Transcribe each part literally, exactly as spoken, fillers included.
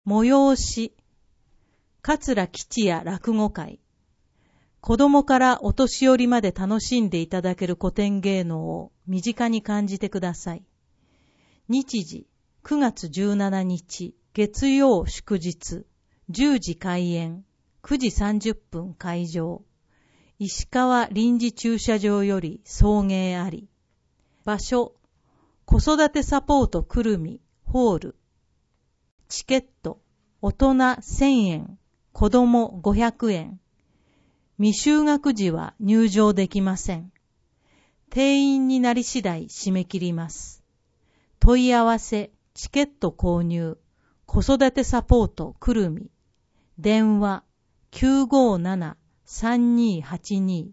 催し、桂吉也落語会。子供からお年寄りまで楽しんでいただける古典芸能を身近に感じてください。日時、くがつじゅうしちにち、月曜祝日、じゅうじ開演、くじさんじゅっぷん開場。石川臨時駐車場より送迎あり。場所、子育てサポートくるみホール。チケット、大人せんえん、子供ごひゃくえん。未就学児は入場できません。定員になり次第締め切ります。問い合わせ、チケット購入、子育てサポートくるみ。電話、きゅうごなな さんにはちに。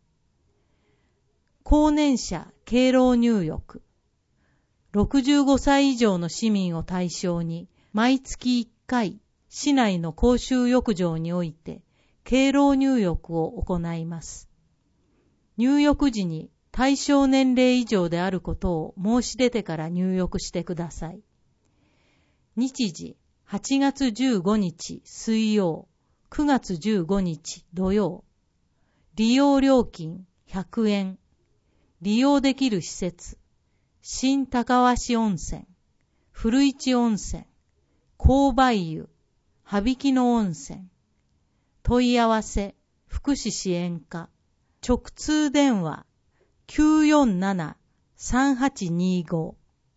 高年者敬老入浴。ろくじゅうごさい以上の市民を対象に、毎月いっかい、市内の公衆浴場において、敬老入浴を行います。入浴時に対象年齢以上であることを申し出てから入浴してください。日時、はちがつじゅうごにち水曜、くがつじゅうごにち土曜。利用料金ひゃくえん。利用できる施設、新高鷲温泉、古市温泉、紅梅湯、羽曳野温泉。問い合わせ、福祉支援課、直通電話、きゅうよんなな さんはちにご。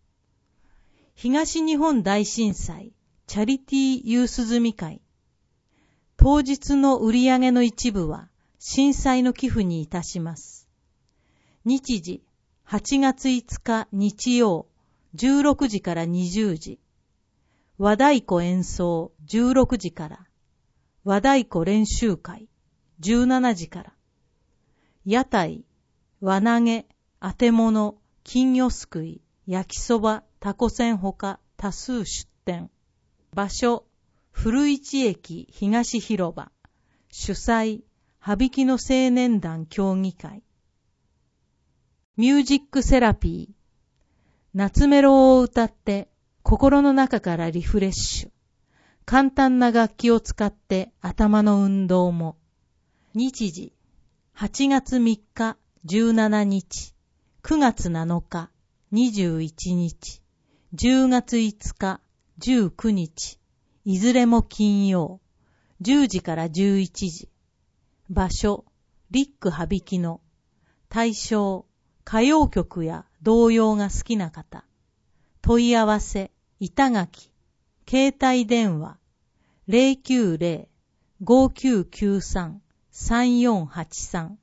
東日本大震災チャリティーユース積会。当日の売上の一部は震災の寄付にいたします。日時、はちがついつか日曜、じゅうろくじからにじゅうじ。和太鼓演奏じゅうろくじから。和太鼓練習会じゅうしちじから。屋台、輪投げ、当て物、金魚すくい、焼きそば、タコせんほか多数出店。場所、古市駅東広場。主催、羽曳野青年団協議会。ミュージックセラピー。夏メロを歌って心の中からリフレッシュ。簡単な楽器を使って頭の運動も。日時、はちがつみっかじゅうしちにち、くがつなのかにじゅういちにち、じゅうがついつかじゅうくにち、いずれも金曜、じゅうじからじゅういちじ。場所、リック羽曳野。対象、歌謡曲や童謡が好きな方。問い合わせ、板垣。携帯電話 ゼロきゅうゼロ ごきゅうきゅうさん さんよんはちさん。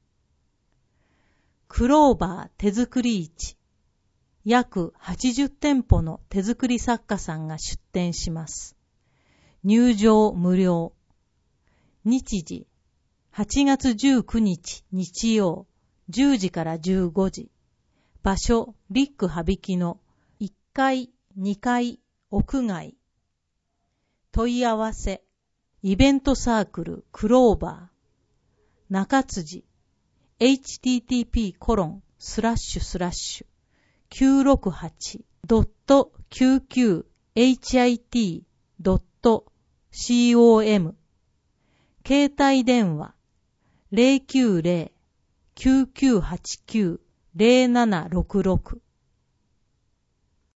クローバー手作り市。約はちじゅってんぽの手作り作家さんが出店します。入場無料。日時、はちがつじゅうくにち日曜、じゅうじからじゅうごじ。場所、リック羽曳野。いっかい、にかい、屋外。問い合わせ、イベントサークルクローバー。中辻、エイチティーティーピーコロンスラッシュスラッシュきゅうろくはちドットきゅうきゅうエイチアイティードットコム。携帯電話、ゼロきゅうゼロ きゅうきゅうはちきゅう ゼロななろくろく